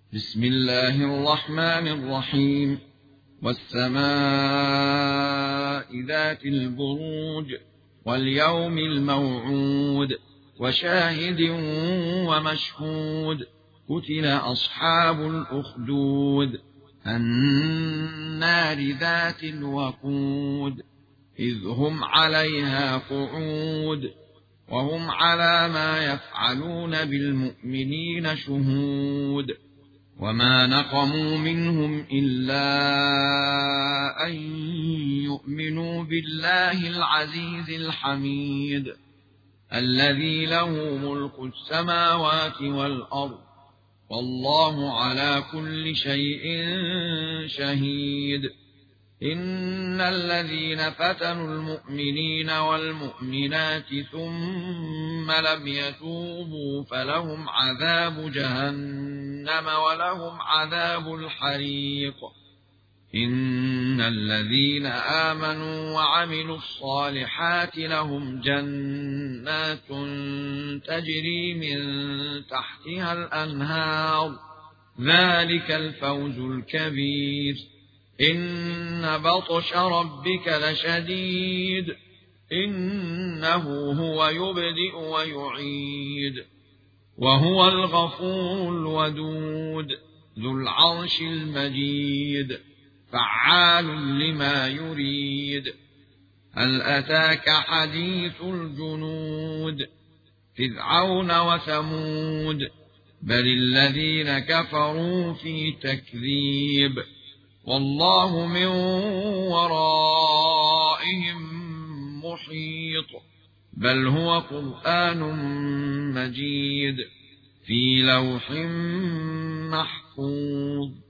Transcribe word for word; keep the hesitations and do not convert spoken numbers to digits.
بسم الله الرحمن الرحيم والسماء ذات البروج واليوم الموعود وشاهد ومشهود قتل أصحاب الأخدود النار ذات الوقود إذ هم عليها قعود وهم على ما يفعلون بالمؤمنين شهود وما نقموا منهم إلا أن يؤمنوا بالله العزيز الحميد الذي له ملك السماوات والأرض والله على كل شيء شهيد إن الذين فتنوا المؤمنين والمؤمنات ثم لم يتوبوا فلهم عذاب جهنم ولهم عذاب الحريق إن الذين آمنوا وعملوا الصالحات لهم جنات تجري من تحتها الأنهار ذلك الفوز الكبير إن بطش ربك لشديد إنه هو يبدئ ويعيد وهو الغفور الودود ذو العرش المجيد فعال لما يريد هل أتاك حديث الجنود فرعون وثمود بل الذين كفروا في تكذيب والله من ورائهم محيط بل هو قرآن مجيد في لوح محفوظ.